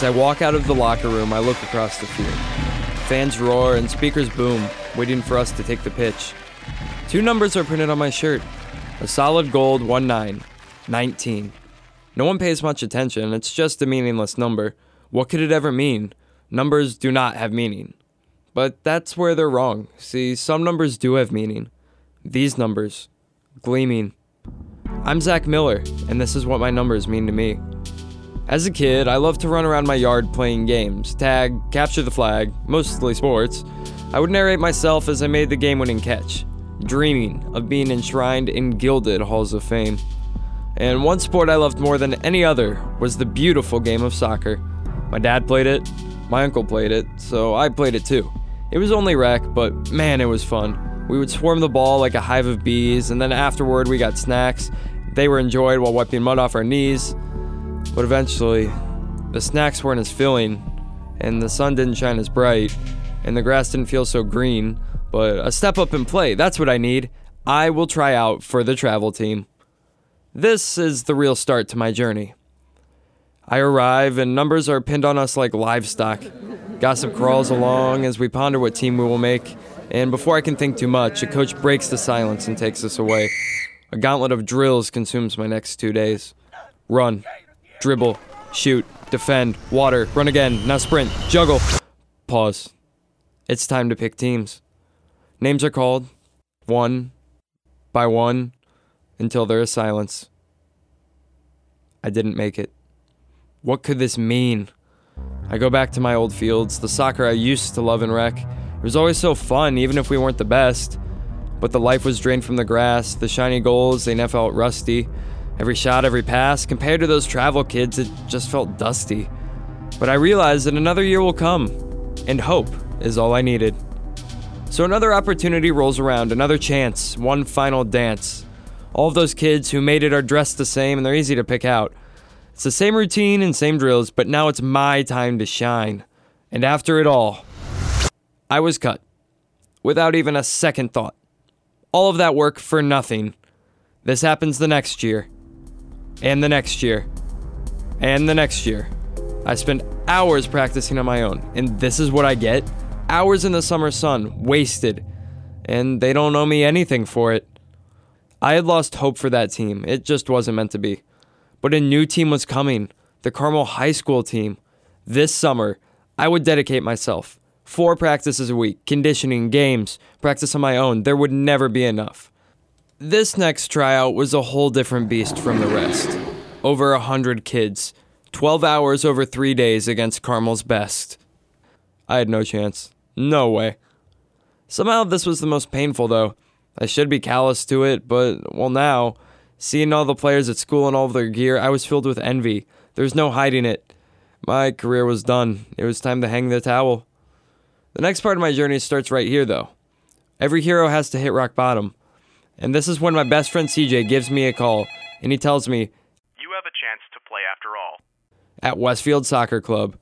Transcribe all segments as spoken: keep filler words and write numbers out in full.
As I walk out of the locker room, I look across the field. Fans roar and speakers boom, waiting for us to take the pitch. Two numbers are printed on my shirt. A solid gold one nine, nineteen. No one pays much attention, it's just a meaningless number. What could it ever mean? Numbers do not have meaning. But that's where they're wrong. See, some numbers do have meaning. These numbers. Gleaming. I'm Zach Miller, and this is what my numbers mean to me. As a kid, I loved to run around my yard playing games, tag, capture the flag, mostly sports. I would narrate myself as I made the game-winning catch, dreaming of being enshrined in gilded halls of fame. And one sport I loved more than any other was the beautiful game of soccer. My dad played it, my uncle played it, so I played it too. It was only rec, but man, it was fun. We would swarm the ball like a hive of bees, and then afterward we got snacks. They were enjoyed while wiping mud off our knees. But eventually, the snacks weren't as filling, and the sun didn't shine as bright, and the grass didn't feel so green, but a step up in play, that's what I need. I will try out for the travel team. This is the real start to my journey. I arrive, and numbers are pinned on us like livestock. Gossip crawls along as we ponder what team we will make, and before I can think too much, a coach breaks the silence and takes us away. A gauntlet of drills consumes my next two days. Run. Dribble, shoot, defend, water, run again, now sprint, juggle. Pause. It's time to pick teams. Names are called, one by one, until there is silence. I didn't make it. What could this mean? I go back to my old fields, the soccer I used to love and rec. It was always so fun, even if we weren't the best. But the life was drained from the grass, the shiny goals, they never felt rusty. Every shot, every pass, compared to those travel kids, it just felt dusty. But I realized that another year will come, and hope is all I needed. So another opportunity rolls around, another chance, one final dance. All of those kids who made it are dressed the same, and they're easy to pick out. It's the same routine and same drills, but now it's my time to shine. And after it all, I was cut, without even a second thought. All of that work for nothing. This happens the next year. And the next year. And the next year. I spent hours practicing on my own, and this is what I get? Hours in the summer sun, wasted. And they don't owe me anything for it. I had lost hope for that team. It just wasn't meant to be. But a new team was coming. The Carmel High School team. This summer, I would dedicate myself. Four practices a week, conditioning, games, practice on my own. There would never be enough. This next tryout was a whole different beast from the rest. Over a hundred kids. Twelve hours over three days against Carmel's best. I had no chance. No way. Somehow this was the most painful though. I should be callous to it, but, well now, seeing all the players at school in all of their gear, I was filled with envy. There's no hiding it. My career was done. It was time to hang the towel. The next part of my journey starts right here though. Every hero has to hit rock bottom. And this is when my best friend C J gives me a call, and he tells me, "You have a chance to play after all." At Westfield Soccer Club.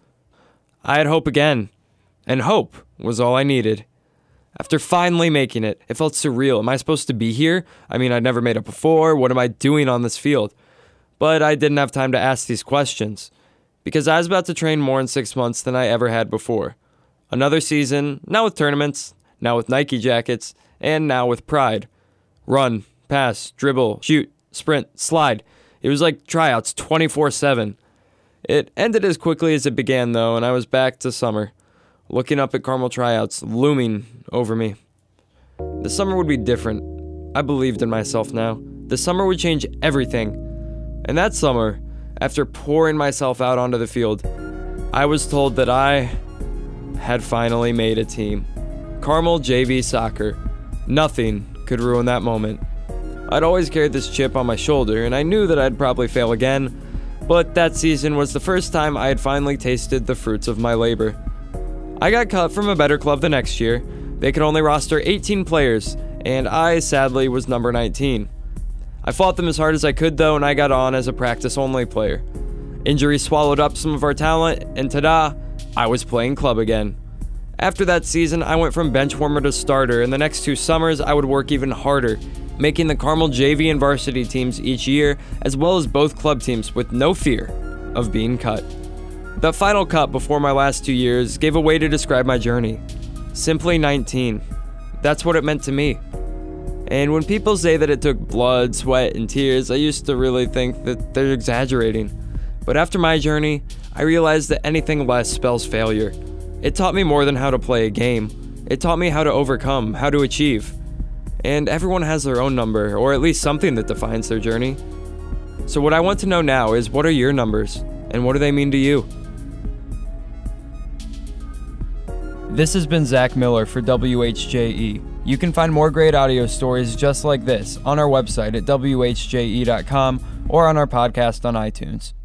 I had hope again, and hope was all I needed. After finally making it, it felt surreal. Am I supposed to be here? I mean, I'd never made it before. What am I doing on this field? But I didn't have time to ask these questions, because I was about to train more in six months than I ever had before. Another season, now with tournaments, now with Nike jackets, and now with pride. Run, pass, dribble, shoot, sprint, slide. It was like tryouts twenty-four seven. It ended as quickly as it began, though, and I was back to summer, looking up at Carmel tryouts looming over me. The summer would be different. I believed in myself now. The summer would change everything. And that summer, after pouring myself out onto the field, I was told that I had finally made a team. Carmel J V Soccer. Nothing could ruin that moment. I'd always carried this chip on my shoulder, and I knew that I'd probably fail again, but that season was the first time I had finally tasted the fruits of my labor. I got cut from a better club the next year. They could only roster eighteen players, and I, sadly, was number nineteen. I fought them as hard as I could, though, and I got on as a practice-only player. Injuries swallowed up some of our talent, and ta-da, I was playing club again. After that season, I went from bench warmer to starter, and the next two summers, I would work even harder, making the Carmel J V and varsity teams each year, as well as both club teams with no fear of being cut. The final cut before my last two years gave a way to describe my journey. Simply nineteen. That's what it meant to me. And when people say that it took blood, sweat, and tears, I used to really think that they're exaggerating. But after my journey, I realized that anything less spells failure. It taught me more than how to play a game. It taught me how to overcome, how to achieve. And everyone has their own number, or at least something that defines their journey. So what I want to know now is, what are your numbers, and what do they mean to you? This has been Zach Miller for W H J E. You can find more great audio stories just like this on our website at W H J E dot com or on our podcast on iTunes.